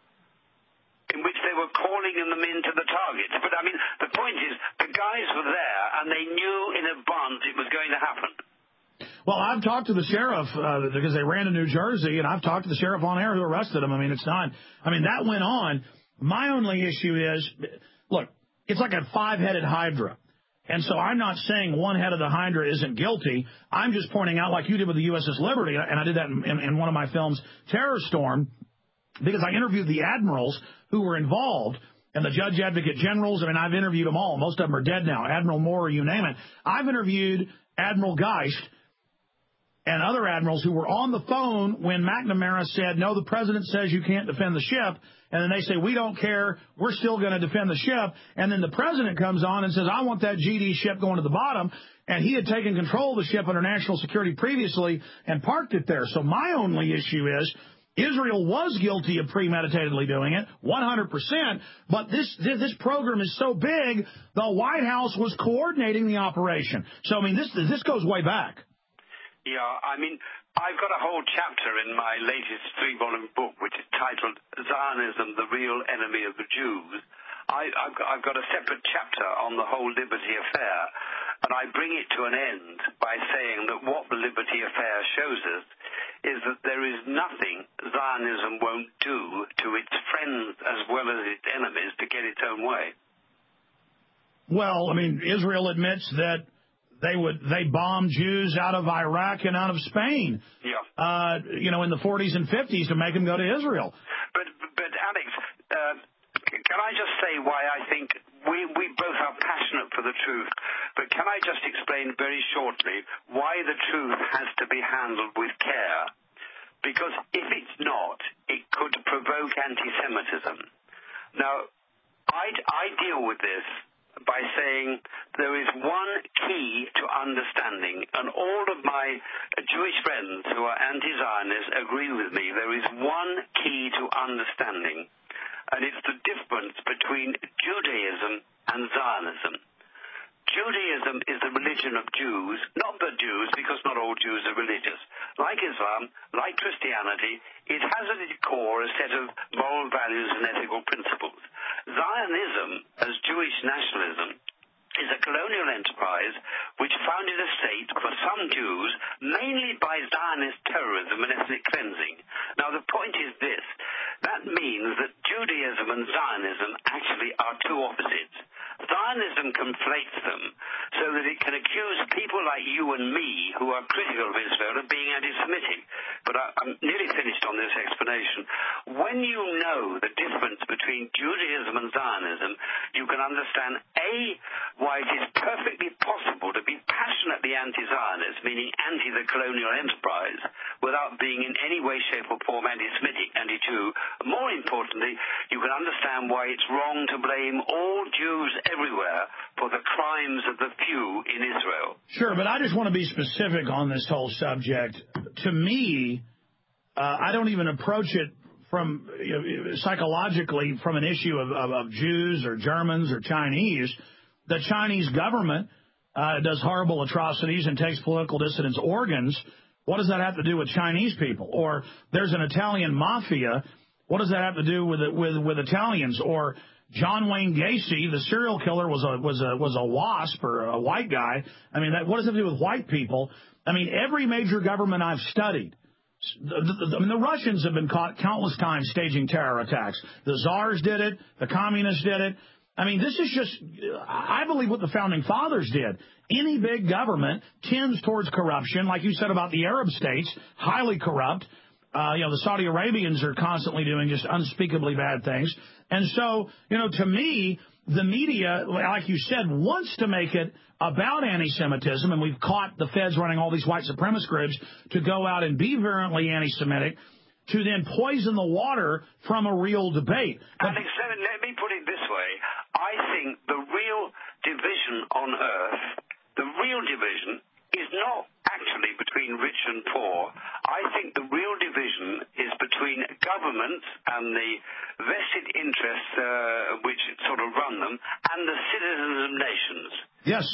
in which they were calling them into the targets. But, I mean, the point is, the guys were there, and they knew in advance it was going to happen. Well, I've talked to the sheriff, uh, because they ran to New Jersey, and I've talked to the sheriff on air who arrested him. I mean, it's not, I mean, that went on. My only issue is, look, it's like a five-headed hydra. And so I'm not saying one head of the hydra isn't guilty. I'm just pointing out, like you did with the U S S Liberty, and I did that in, in, in one of my films, Terror Storm, because I interviewed the admirals who were involved and the judge advocate generals. I mean, I've interviewed them all. Most of them are dead now. Admiral Moore, you name it. I've interviewed Admiral Geist and other admirals who were on the phone when McNamara said, no, the president says you can't defend the ship. And then they say, we don't care. We're still going to defend the ship. And then the president comes on and says, I want that G D ship going to the bottom. And he had taken control of the ship under national security previously and parked it there. So my only issue is, Israel was guilty of premeditatedly doing it, one hundred percent, but this this program is so big, the White House was coordinating the operation. So, I mean, this this goes way back. Yeah, I mean, I've got a whole chapter in my latest three-volume book, which is titled Zionism, the Real Enemy of the Jews. I, I've, got, I've got a separate chapter on the whole Liberty affair, and I bring it to an end by saying that what the Liberty affair shows us is that there is nothing Zionism won't do to its friends as well as its enemies to get its own way. Well, I mean, Israel admits that they would they bombed Jews out of Iraq and out of Spain. Yeah. Uh, you know, in the forties and fifties to make them go to Israel. But, but Alex, uh, can I just say why I think we, we both are passionate for the truth, but can I just explain very shortly why the truth has to be handled with care? Because if it's not, it could provoke anti-Semitism. Now, I, I deal with this by saying there is one key to understanding, and all of my Jewish friends who are anti-Zionists agree with me, there is one key to understanding, and it's the difference between Judaism and Zionism. Judaism is the religion of Jews, not the Jews, because not all Jews are religious. Like Islam, like Christianity, it has at its core a set of moral values and ethical principles. Zionism, as Jewish nationalism, is a colonial enterprise which founded a state for some Jews, mainly by Zionist terrorism and ethnic cleansing. Now, the point is this. That means that Judaism and Zionism actually are two opposites. Zionism conflates them so that it can accuse people like you and me who are critical of Israel of being anti-Semitic. But I, I'm nearly finished on this explanation. When you know the difference between Judaism and Zionism, you can understand, A, why it is perfectly possible to be passionately anti-Zionist, meaning anti the colonial enterprise, without being in any way, shape or form anti-Semitic, anti-Jew. More importantly, you can understand why it's wrong to blame all Jews everywhere for the crimes of the few in Israel. Sure, but I just want to be specific on this whole subject. To me, uh, I don't even approach it from you know, psychologically from an issue of, of, of Jews or Germans or Chinese. The Chinese government uh, does horrible atrocities and takes political dissidents' organs. What does that have to do with Chinese people? Or there's an Italian mafia. What does that have to do with with with Italians? Or John Wayne Gacy, the serial killer, was a was a was a WASP or a white guy. I mean, that, what does it have to do with white people? I mean, every major government I've studied, the, the, I mean, the Russians have been caught countless times staging terror attacks. The czars did it. The communists did it. I mean, this is just, I believe, what the Founding Fathers did. Any big government tends towards corruption, like you said about the Arab states, highly corrupt. Uh, you know, the Saudi Arabians are constantly doing just unspeakably bad things. And so, you know, to me, the media, like you said, wants to make it about anti-Semitism, and we've caught the feds running all these white supremacist groups to go out and be virulently anti-Semitic, to then poison the water from a real debate. Alex, let me put it this way. I think the real division on earth, the real division, is not actually between rich and poor. I think the real division is between governments and the vested interests uh, which sort of run them and the citizens of nations. Yes.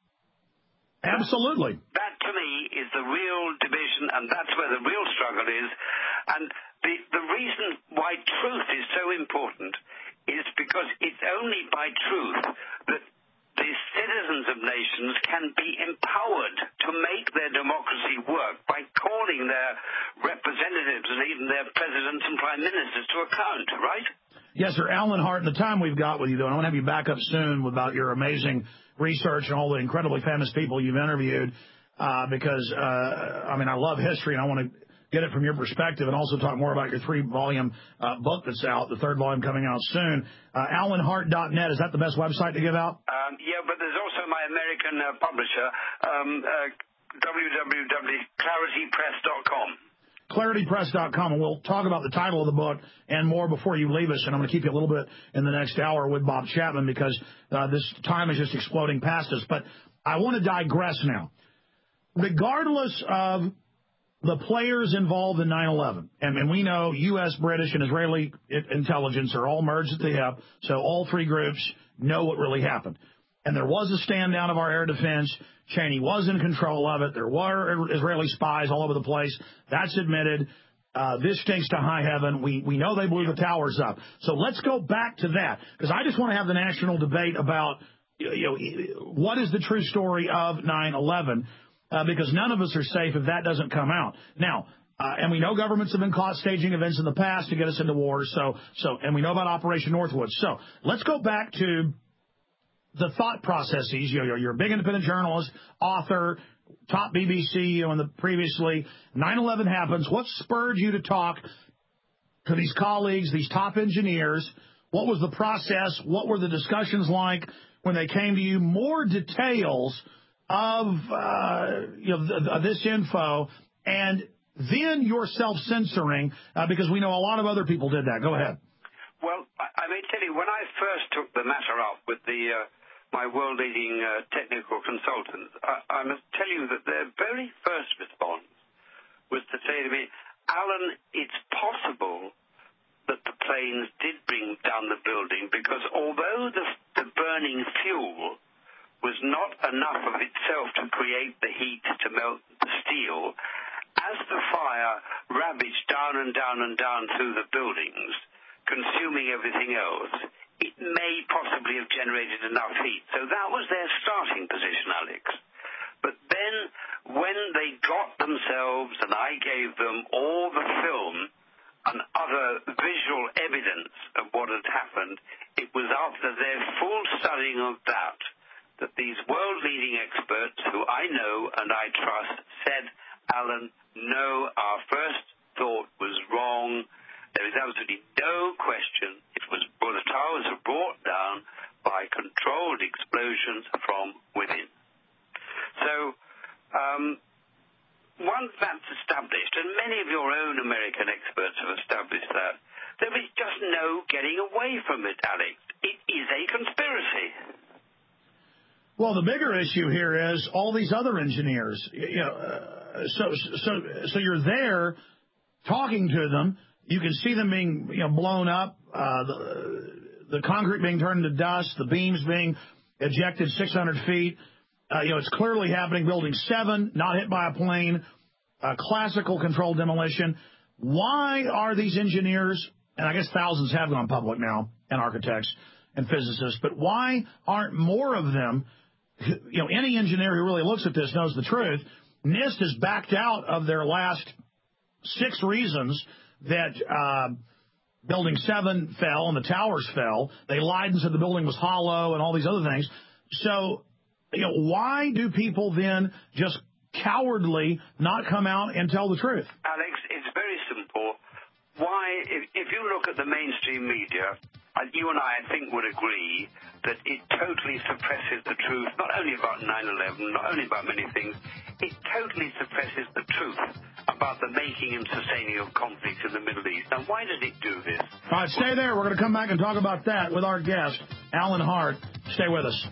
Absolutely. That, to me, is the real division, and that's where the real struggle is. And the, the reason why truth is so important is because it's only by truth that the citizens of nations can be empowered to make their democracy work by calling their representatives and even their presidents and prime ministers to account, right? Yes, sir. Alan Hart, in the time we've got with you, though, I want to have you back up soon about your amazing research and all the incredibly famous people you've interviewed uh, because, uh, I mean, I love history, and I want to get it from your perspective and also talk more about your three-volume uh, book that's out, the third volume coming out soon. Uh, alan hart dot net, is that the best website to give out? Um, yeah, but there's also my American uh, publisher, um, uh, w w w dot clarity press dot com. clarity press dot com, and we'll talk about the title of the book and more before you leave us, and I'm going to keep you a little bit in the next hour with Bob Chapman because uh, this time is just exploding past us. But I want to digress now. Regardless of the players involved in nine eleven, and, and we know U S, British, and Israeli intelligence are all merged at the hip, so all three groups know what really happened. And there was a stand down of our air defense. Cheney was in control of it. There were Israeli spies all over the place. That's admitted. Uh, this stinks to high heaven. We we know they blew the towers up. So let's go back to that, because I just want to have the national debate about, you know, what is the true story of nine eleven, uh, because none of us are safe if that doesn't come out. Now, uh, and we know governments have been caught staging events in the past to get us into wars. So, so, and we know about Operation Northwoods. So let's go back to the thought processes. You know, you're a big independent journalist, author, top B B C, you know, in the previously. nine eleven happens. What spurred you to talk to these colleagues, these top engineers? What was the process? What were the discussions like when they came to you? More details of, uh, you know, th- th- this info, and then your self-censoring, uh, because we know a lot of other people did that. Go ahead. Well, I, I may tell you, when I first took the matter up with the uh, my world-leading uh, technical consultants, I, I must tell you that their very first response was to say to me, Alan, it's possible that the planes did bring down the building because although the, the burning fuel was not enough of itself to create the heat to melt the steel, as the fire ravaged down and down and down through the buildings, consuming everything else, it may possibly have generated enough heat. So that was their starting position, Alex. But then when they got themselves, and I gave them all the film and other visual evidence of what had happened, it was after their full studying of that that these world-leading experts, who I know and I trust, said, Alan, no, our first thought was wrong. There is absolutely no question it was, well, the towers were brought down by controlled explosions from within. So um, once that's established, and many of your own American experts have established that, there is just no getting away from it, Alex. It is a conspiracy. Well, the bigger issue here is all these other engineers. You know, uh, so so so you're there talking to them. You can see them being, you know, blown up, uh, the, the concrete being turned into dust, the beams being ejected six hundred feet. Uh, you know, it's clearly happening. Building seven, not hit by a plane, uh, classical controlled demolition. Why are these engineers, and I guess thousands have gone public now, and architects and physicists, but why aren't more of them, you know, any engineer who really looks at this knows the truth. NIST has backed out of their last six reasons that uh, Building seven fell and the towers fell. They lied and said the building was hollow and all these other things. So, you know, why do people then just cowardly not come out and tell the truth? Alex, it's very simple. Why, if, if you look at the mainstream media, uh, you and I, I think, would agree that it totally suppresses the truth, not only about nine eleven, not only about many things, it totally suppresses the truth about the making and sustaining of conflicts in the Middle East. Now, why does it do this? All right, stay there. We're going to come back and talk about that with our guest, Alan Hart. Stay with us.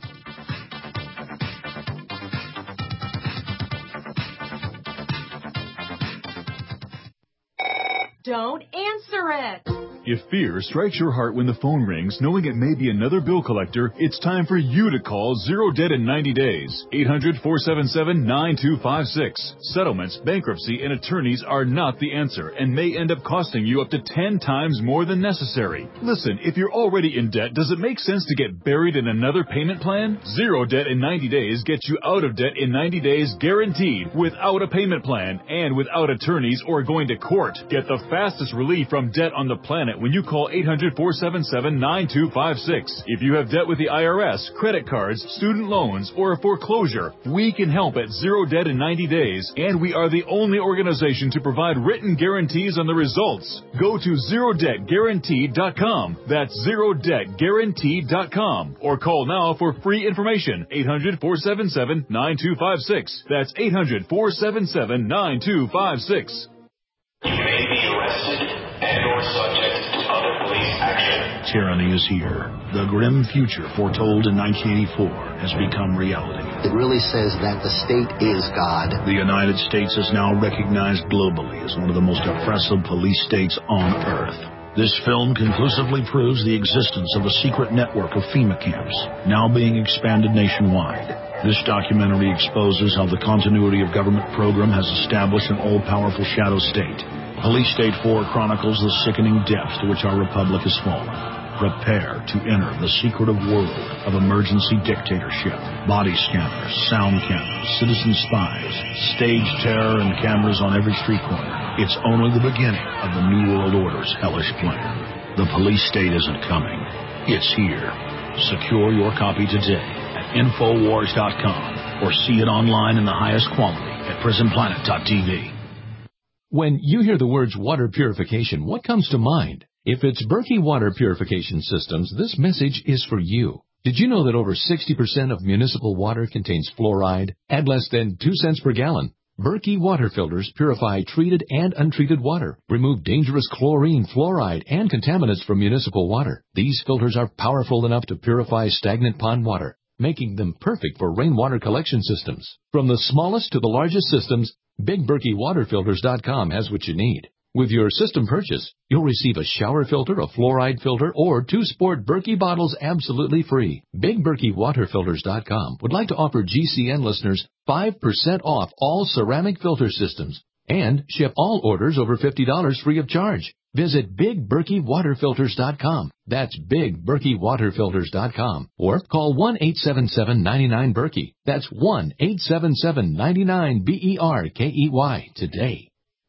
Don't answer it. If fear strikes your heart when the phone rings, knowing it may be another bill collector, it's time for you to call Zero Debt in ninety days. eight hundred, four seven seven, nine two five six. Settlements, bankruptcy, and attorneys are not the answer and may end up costing you up to ten times more than necessary. Listen, if you're already in debt, does it make sense to get buried in another payment plan? Zero Debt in ninety days gets you out of debt in ninety days guaranteed, without a payment plan and without attorneys or going to court. Get the fastest relief from debt on the planet when you call eight hundred, four seven seven, nine two five six. If you have debt with the I R S, credit cards, student loans, or a foreclosure, we can help at Zero Debt in ninety days, and we are the only organization to provide written guarantees on the results. Go to zero debt guaranteed dot com. That's zero debt guaranteed dot com. Or call now for free information. eight hundred, four seven seven, nine two five six. That's eight hundred, four seven seven, nine two five six. You may be arrested and or subject to other police action. Tyranny is here. The grim future foretold in nineteen eighty-four has become reality. It really says that the state is God. The United States is now recognized globally as one of the most oppressive police states on earth. This film conclusively proves the existence of a secret network of FEMA camps, now being expanded nationwide. This documentary exposes how the continuity of government program has established an all-powerful shadow state. Police State four chronicles the sickening depths to which our republic has fallen. Prepare to enter the secretive world of emergency dictatorship. Body scanners, sound cameras, citizen spies, stage terror, and cameras on every street corner. It's only the beginning of the New World Order's hellish plan. The police state isn't coming. It's here. Secure your copy today at infowars dot com or see it online in the highest quality at prison planet dot t v. When you hear the words water purification, what comes to mind? If it's Berkey Water Purification Systems, this message is for you. Did you know that over sixty percent of municipal water contains fluoride at less than two cents per gallon? Berkey water filters purify treated and untreated water, remove dangerous chlorine, fluoride, and contaminants from municipal water. These filters are powerful enough to purify stagnant pond water, making them perfect for rainwater collection systems. From the smallest to the largest systems, Big Berkey Water Filters dot com has what you need. With your system purchase, you'll receive a shower filter, a fluoride filter, or two sport Berkey bottles absolutely free. Big Berkey Water Filters dot com would like to offer G C N listeners five percent off all ceramic filter systems and ship all orders over fifty dollars free of charge. Visit Big Berkey Water Filters dot com. That's Big Berkey Water Filters dot com. Or call one eight seven seven, nine nine, Berkey. That's one eight seven seven, nine nine, B E R K E Y today.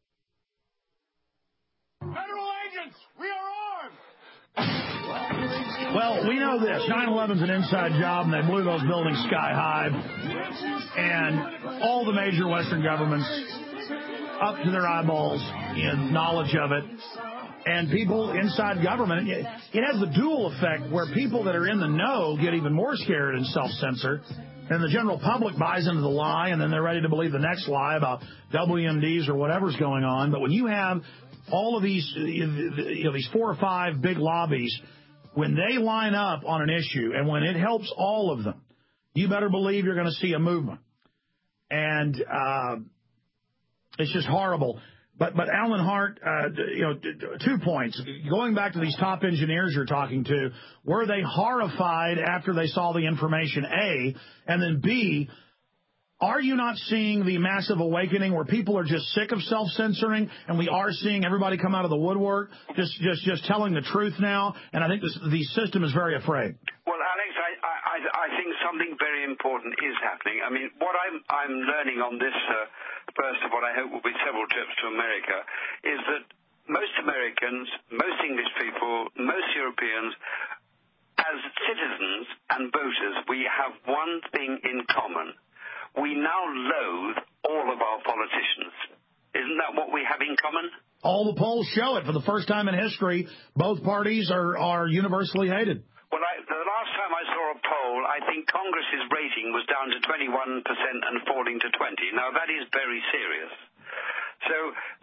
Federal agents, we are armed! Well, we know this. nine eleven's an inside job, and they blew those buildings sky high. And all the major Western governments up to their eyeballs in knowledge of it. And people inside government, it has the dual effect where people that are in the know get even more scared and self-censor. And the general public buys into the lie, and then they're ready to believe the next lie about W M Ds or whatever's going on. But when you have all of these, you know, these four or five big lobbies, when they line up on an issue and when it helps all of them, you better believe you're going to see a movement. And uh, it's just horrible. But, but Alan Hart, uh, you know, two points. Going back to these top engineers you're talking to, were they horrified after they saw the information, A? And then B, are you not seeing the massive awakening where people are just sick of self-censoring, and we are seeing everybody come out of the woodwork, just just, just telling the truth now? And I think this, the system is very afraid. Well, Alex, I, I, I think something very important is happening. I mean, what I'm, I'm learning on this uh, first of what I hope will be several trips to America, is that most Americans, most English people, most Europeans, as citizens and voters, we have one thing in common. We now loathe all of our politicians. Isn't that what we have in common? All the polls show it. For the first time in history, both parties are, are universally hated. Well, I, the last time I saw a poll, I think Congress's rating was down to twenty-one percent and falling to twenty. Now, that is very serious. So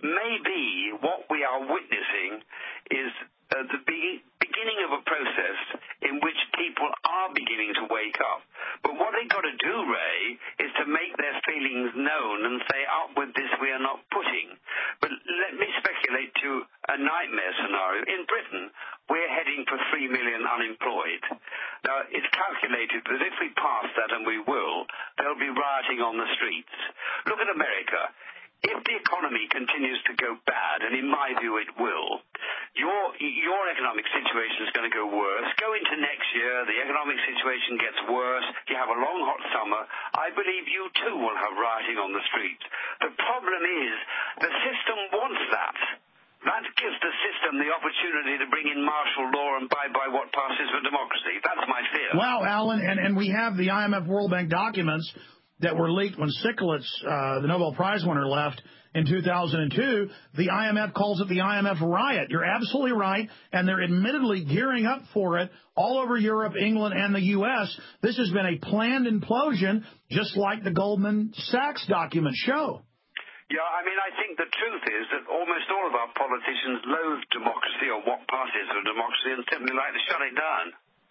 maybe what we are witnessing is uh, the be- beginning of a process in which people are beginning to wake up. But what they've got to do, Ray, is to make their feelings known and say, up with this, we are not putting. But let me speculate to a nightmare scenario. In Britain, we're heading for three million unemployed. Now, it's calculated that if we pass that, and we will, there'll be rioting on the streets. Look at America. If the economy continues to go bad, and in my view it will, your your economic situation is going to go worse. Go into next year, the economic situation gets worse, you have a long hot summer, I believe you too will have rioting on the streets. The problem is, the system wants that. That gives the system the opportunity to bring in martial law and abide by what passes for democracy. That's my fear. Wow, Alan, and, and we have the I M F World Bank documents that were leaked when Stiglitz, uh, the Nobel Prize winner, left in two thousand two. The I M F calls it the I M F riot. You're absolutely right, and they're admittedly gearing up for it all over Europe, England, and the U S This has been a planned implosion, just like the Goldman Sachs documents show. Yeah, I mean, I think the truth is that almost all of our politicians loathe democracy or what passes for democracy and simply like to shut it down.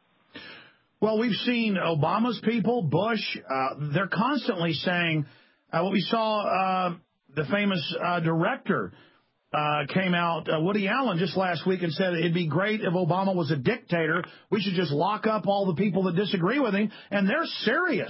Well, we've seen Obama's people, Bush, uh, they're constantly saying, uh, what we saw, uh, the famous uh, director uh, came out, uh, Woody Allen, just last week and said it'd be great if Obama was a dictator. We should just lock up all the people that disagree with him, and they're serious.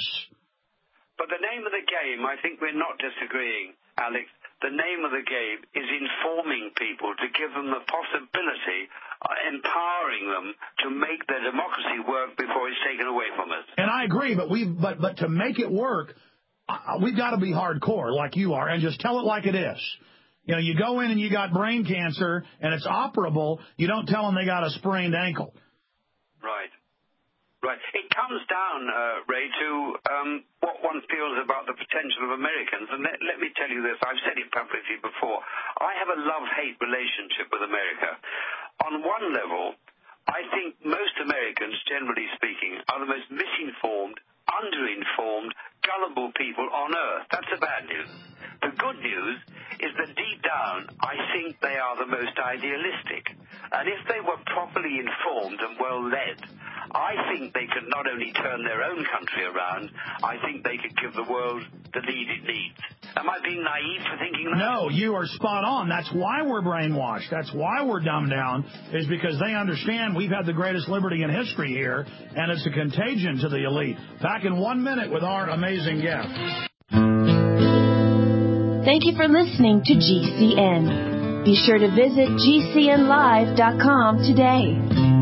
But the name of the game, I think we're not disagreeing, Alex. The name of the game is informing people to give them the possibility, uh, empowering them to make their democracy work before it's taken away from us. And I agree, but we but but to make it work, uh, we've got to be hardcore like you are and just tell it like it is. You know, you go in and you got brain cancer and it's operable. You don't tell them they got a sprained ankle. Right. Right. It comes down, uh, Ray, to um, what one feels about the potential of Americans. And let, let me tell you this. I've said it publicly before. I have a love-hate relationship with America. On one level, I think most Americans, generally speaking, are the most misinformed, underinformed, gullible people on earth. That's the bad news. The good news is that deep down, I think they are the most idealistic. And if they were properly informed and well-led, I think they could not only turn their own country around, I think they could give the world the lead it needs. Am I being naive for thinking that? No, you are spot on. That's why we're brainwashed. That's why we're dumbed down, is because they understand we've had the greatest liberty in history here, and it's a contagion to the elite. Back in one minute with our amazing guest. Thank you for listening to G C N. Be sure to visit G C N live dot com today.